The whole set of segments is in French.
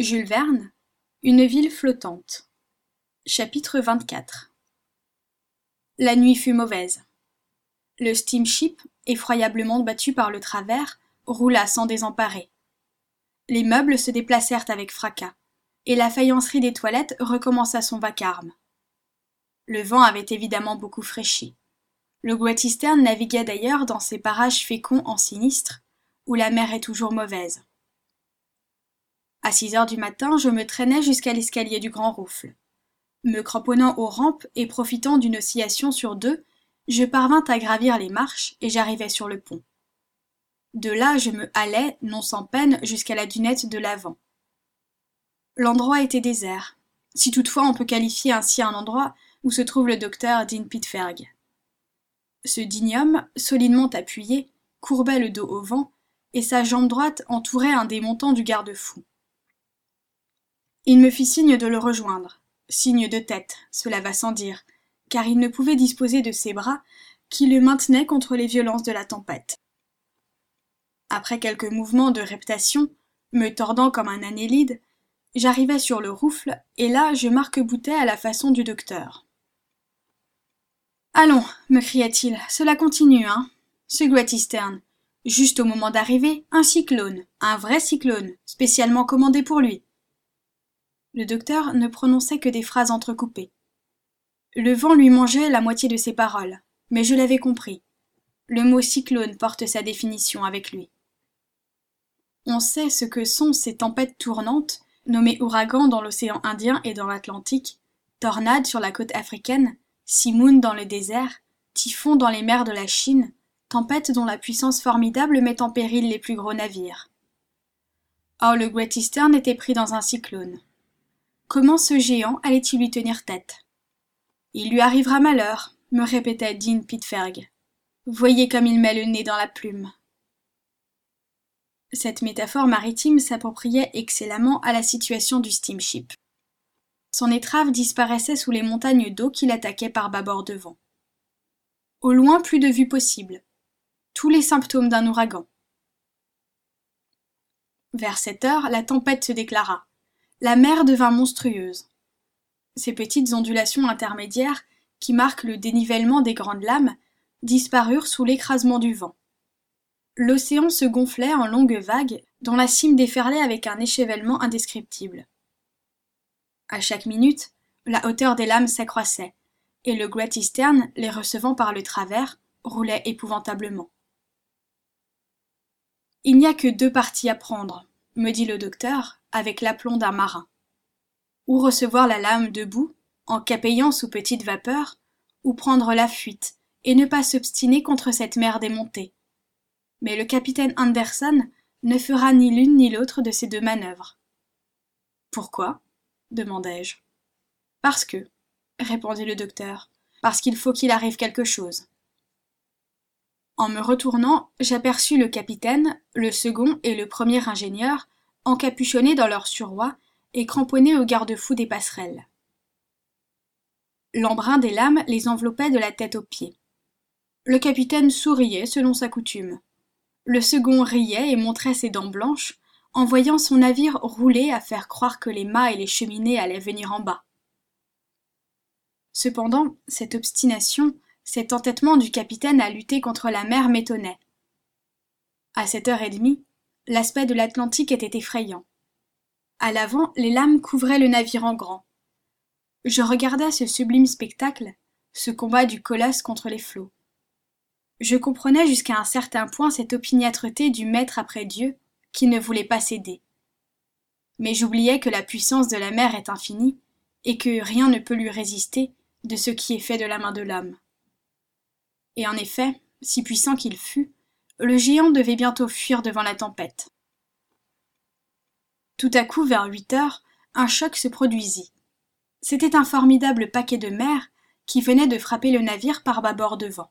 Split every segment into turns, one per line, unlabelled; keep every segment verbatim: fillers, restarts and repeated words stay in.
Jules Verne, Une ville flottante. Chapitre vingt-quatre. La nuit fut mauvaise. Le steamship, effroyablement battu par le travers, roula sans désemparer. Les meubles se déplacèrent avec fracas, et la faïencerie des toilettes recommença son vacarme. Le vent avait évidemment beaucoup fraîchi. Le Great Eastern naviguait d'ailleurs dans ces parages féconds en sinistres, où la mer est toujours mauvaise. À six heures du matin, je me traînais jusqu'à l'escalier du Grand Rouffle. Me cramponnant aux rampes et profitant d'une oscillation sur deux, je parvins à gravir les marches et j'arrivai sur le pont. De là, je me halais, non sans peine, jusqu'à la dunette de l'avant. L'endroit était désert, si toutefois on peut qualifier ainsi un endroit où se trouve le docteur Dean Pitferg. Ce digne homme, solidement appuyé, courbait le dos au vent, et sa jambe droite entourait un des montants du garde-fou. Il me fit signe de le rejoindre, signe de tête, cela va sans dire, car il ne pouvait disposer de ses bras qui le maintenaient contre les violences de la tempête. Après quelques mouvements de reptation, me tordant comme un annélide, j'arrivai sur le rouffle, et là je m'arc-boutai à la façon du docteur. « Allons, me cria-t-il, cela continue, hein, ce Great Eastern. Juste au moment d'arriver, un cyclone, un vrai cyclone, spécialement commandé pour lui. » Le docteur ne prononçait que des phrases entrecoupées. Le vent lui mangeait la moitié de ses paroles, mais je l'avais compris. Le mot cyclone porte sa définition avec lui. On sait ce que sont ces tempêtes tournantes, nommées ouragans dans l'océan Indien et dans l'Atlantique, tornades sur la côte africaine, simoun dans le désert, typhons dans les mers de la Chine, tempêtes dont la puissance formidable met en péril les plus gros navires. Or le Great Eastern était pris dans un cyclone. Comment ce géant allait-il lui tenir tête? Il lui arrivera malheur, me répétait Dean Pitferg. Voyez comme il met le nez dans la plume. Cette métaphore maritime s'appropriait excellemment à la situation du steamship. Son étrave disparaissait sous les montagnes d'eau qui l'attaquaient par bâbord devant. Au loin, plus de vue possible. Tous les symptômes d'un ouragan. Vers sept heures, la tempête se déclara. La mer devint monstrueuse. Ces petites ondulations intermédiaires, qui marquent le dénivellement des grandes lames, disparurent sous l'écrasement du vent. L'océan se gonflait en longues vagues, dont la cime déferlait avec un échevellement indescriptible. À chaque minute, la hauteur des lames s'accroissait, et le Great Eastern, les recevant par le travers, roulait épouvantablement. « Il n'y a que deux partis à prendre, » me dit le docteur, avec l'aplomb d'un marin. Ou recevoir la lame debout, en capillant sous petite vapeur, ou prendre la fuite, et ne pas s'obstiner contre cette mer démontée. Mais le capitaine Anderson ne fera ni l'une ni l'autre de ces deux manœuvres. « Pourquoi ?» demandai-je. « Parce que, » répondit le docteur, « parce qu'il faut qu'il arrive quelque chose. » En me retournant, j'aperçus le capitaine, le second et le premier ingénieur, encapuchonnés dans leurs suroîts et cramponnés aux garde-fous des passerelles. L'embrun des lames les enveloppait de la tête aux pieds. Le capitaine souriait selon sa coutume. Le second riait et montrait ses dents blanches, en voyant son navire rouler à faire croire que les mâts et les cheminées allaient venir en bas. Cependant, cette obstination, cet entêtement du capitaine à lutter contre la mer m'étonnait. À sept heures et demie, l'aspect de l'Atlantique était effrayant. À l'avant, les lames couvraient le navire en grand. Je regardais ce sublime spectacle, ce combat du colosse contre les flots. Je comprenais jusqu'à un certain point cette opiniâtreté du maître après Dieu qui ne voulait pas céder. Mais j'oubliais que la puissance de la mer est infinie et que rien ne peut lui résister de ce qui est fait de la main de l'homme. Et en effet, si puissant qu'il fût, le géant devait bientôt fuir devant la tempête. Tout à coup, vers huit heures, un choc se produisit. C'était un formidable paquet de mer qui venait de frapper le navire par bâbord devant.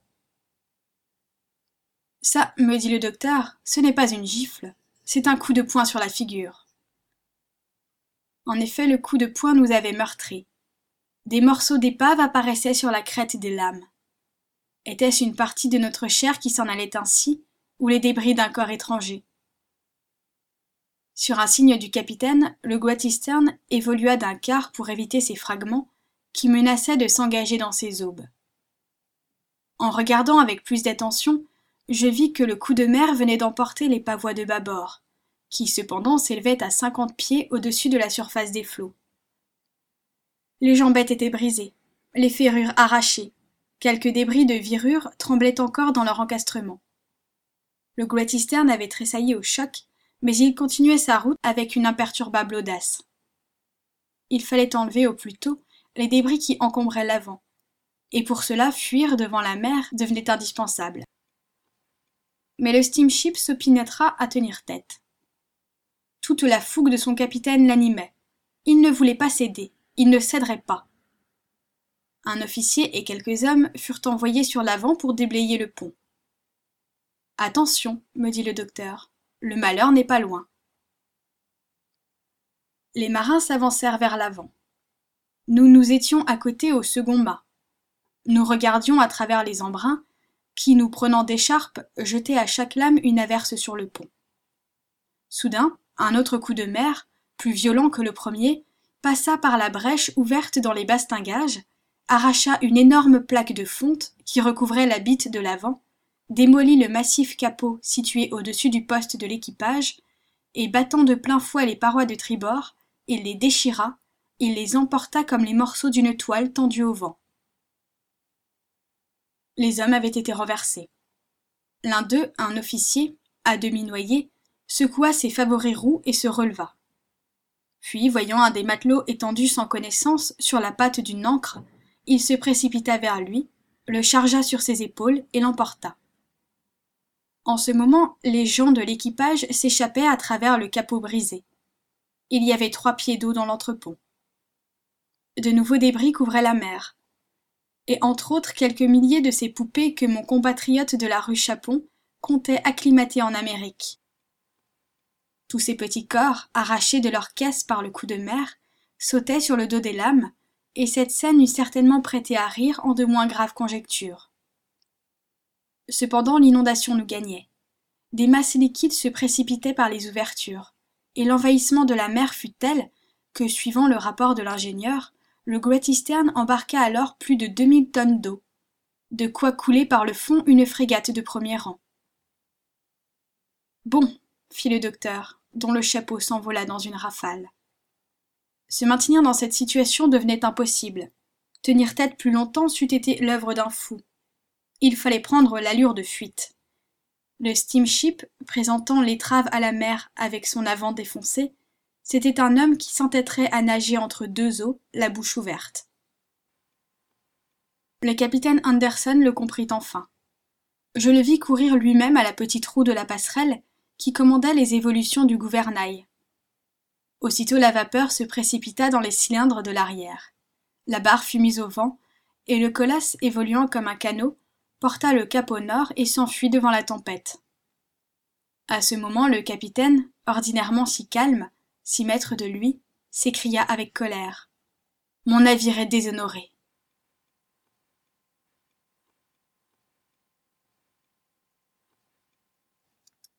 « Ça, me dit le docteur, ce n'est pas une gifle, c'est un coup de poing sur la figure. » En effet, le coup de poing nous avait meurtris. Des morceaux d'épave apparaissaient sur la crête des lames. Était-ce une partie de notre chair qui s'en allait ainsi, ou les débris d'un corps étranger? Sur un signe du capitaine, le Great Eastern évolua d'un quart pour éviter ces fragments qui menaçaient de s'engager dans ses aubes. En regardant avec plus d'attention, je vis que le coup de mer venait d'emporter les pavois de bâbord, qui cependant s'élevaient à cinquante pieds au-dessus de la surface des flots. Les jambettes étaient brisées, les ferrures arrachées, quelques débris de virure tremblaient encore dans leur encastrement. Le Great Eastern avait tressailli au choc, mais il continuait sa route avec une imperturbable audace. Il fallait enlever au plus tôt les débris qui encombraient l'avant, et pour cela fuir devant la mer devenait indispensable. Mais le steamship s'opinâtra à tenir tête. Toute la fougue de son capitaine l'animait. Il ne voulait pas céder, il ne céderait pas. Un officier et quelques hommes furent envoyés sur l'avant pour déblayer le pont. « Attention, me dit le docteur, le malheur n'est pas loin. » Les marins s'avancèrent vers l'avant. Nous nous étions à côté au second mât. Nous regardions à travers les embruns, qui, nous prenant d'écharpe, jetaient à chaque lame une averse sur le pont. Soudain, un autre coup de mer, plus violent que le premier, passa par la brèche ouverte dans les bastingages, arracha une énorme plaque de fonte qui recouvrait la bitte de l'avant, démolit le massif capot situé au-dessus du poste de l'équipage, et battant de plein fouet les parois de tribord, il les déchira, il les emporta comme les morceaux d'une toile tendue au vent. Les hommes avaient été renversés. L'un d'eux, un officier, à demi noyé, secoua ses favoris roues et se releva. Puis, voyant un des matelots étendu sans connaissance sur la patte d'une ancre, il se précipita vers lui, le chargea sur ses épaules et l'emporta. En ce moment, les gens de l'équipage s'échappaient à travers le capot brisé. Il y avait trois pieds d'eau dans l'entrepont. De nouveaux débris couvraient la mer, et entre autres quelques milliers de ces poupées que mon compatriote de la rue Chapon comptait acclimater en Amérique. Tous ces petits corps, arrachés de leur caisse par le coup de mer, sautaient sur le dos des lames, et cette scène eût certainement prêté à rire en de moins graves conjectures. Cependant, l'inondation nous gagnait. Des masses liquides se précipitaient par les ouvertures, et l'envahissement de la mer fut tel que, suivant le rapport de l'ingénieur, le Great Eastern embarqua alors plus de deux mille tonnes d'eau, de quoi couler par le fond une frégate de premier rang. « Bon, » fit le docteur, dont le chapeau s'envola dans une rafale. Se maintenir dans cette situation devenait impossible. Tenir tête plus longtemps c'eût été l'œuvre d'un fou. Il fallait prendre l'allure de fuite. Le steamship, présentant l'étrave à la mer avec son avant défoncé, c'était un homme qui s'entêterait à nager entre deux eaux, la bouche ouverte. Le capitaine Anderson le comprit enfin. Je le vis courir lui-même à la petite roue de la passerelle qui commandait les évolutions du gouvernail. Aussitôt la vapeur se précipita dans les cylindres de l'arrière. La barre fut mise au vent, et le colosse, évoluant comme un canot, porta le cap au nord et s'enfuit devant la tempête. À ce moment, le capitaine, ordinairement si calme, si maître de lui, s'écria avec colère. « Mon navire est déshonoré.